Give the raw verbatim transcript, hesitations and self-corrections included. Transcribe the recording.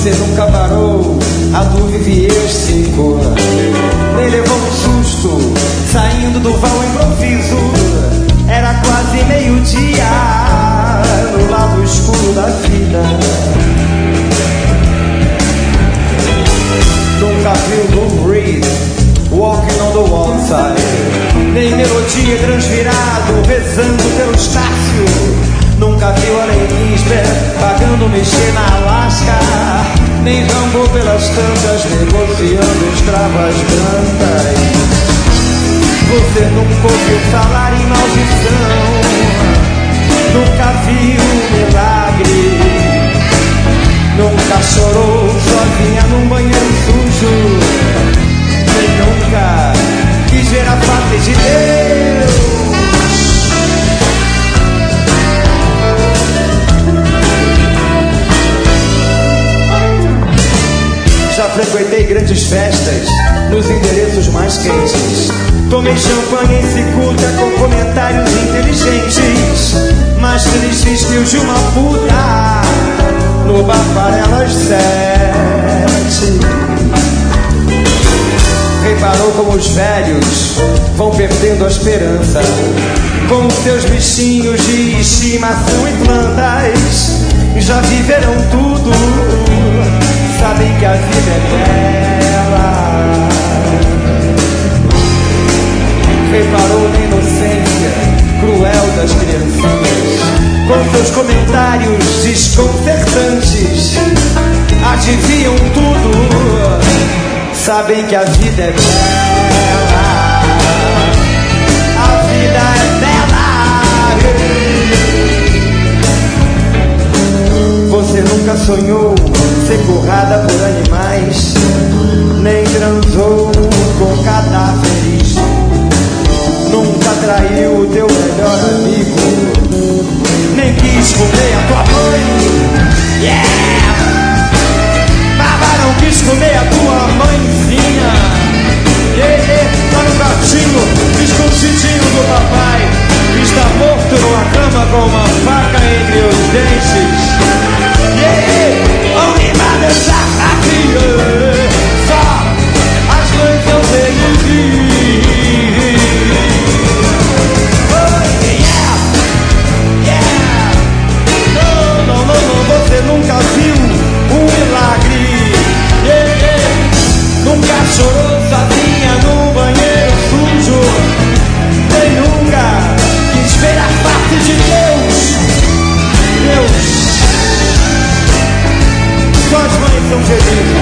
Você nunca parou a do Vivier cinco, nem levou um susto saindo do vão improviso. Era quase meio-dia no lado escuro da vida. Nunca viu Lou Reed walking on the wall side, nem melodia transvirado rezando pelo Estácio. Nunca viu a Lady Lisbeth pagando mexer na Alaska, nem Rambo pelas tantas negociando escravas brancas. Você nunca ouviu falar em maldição, nunca viu um milagre, nunca chorou sozinha num banheiro sujo, nem nunca quis ver a face de Deus. Já frequentei grandes festas nos endereços mais quentes. Tomei champanhe em cicuta com comentários inteligentes, mas tristes que os de uma puta no bar Farelas sete. Reparou como os velhos vão perdendo a esperança, como seus bichinhos de estimação e plantas já viveram tudo, sabem que a vida é bela. Reparou na inocência cruel das criancinhas, com seus comentários desconcertantes, adivinham tudo, sabem que a vida é bela. A vida é bela. Você nunca sonhou ser currada por animais, nem transou com cadáveres, nunca traiu o teu melhor amigo, nem quis comer a tua mãe. Yeah! Baba não quis comer a tua mãezinha. Yeah, yeah. Tá no pratinho, escondidinho do papai, está morto numa cama com uma faca entre os dentes. Yeah, only mothers are happy. Só as mães são felizes. Oh, yeah, yeah. Não, não, não, não, você nunca viu um milagre. Yeah, yeah. Nunca chorou sozinha no banheiro sujo, nem nunca quis ver a face de Deus. Deus, suas mães são felizes.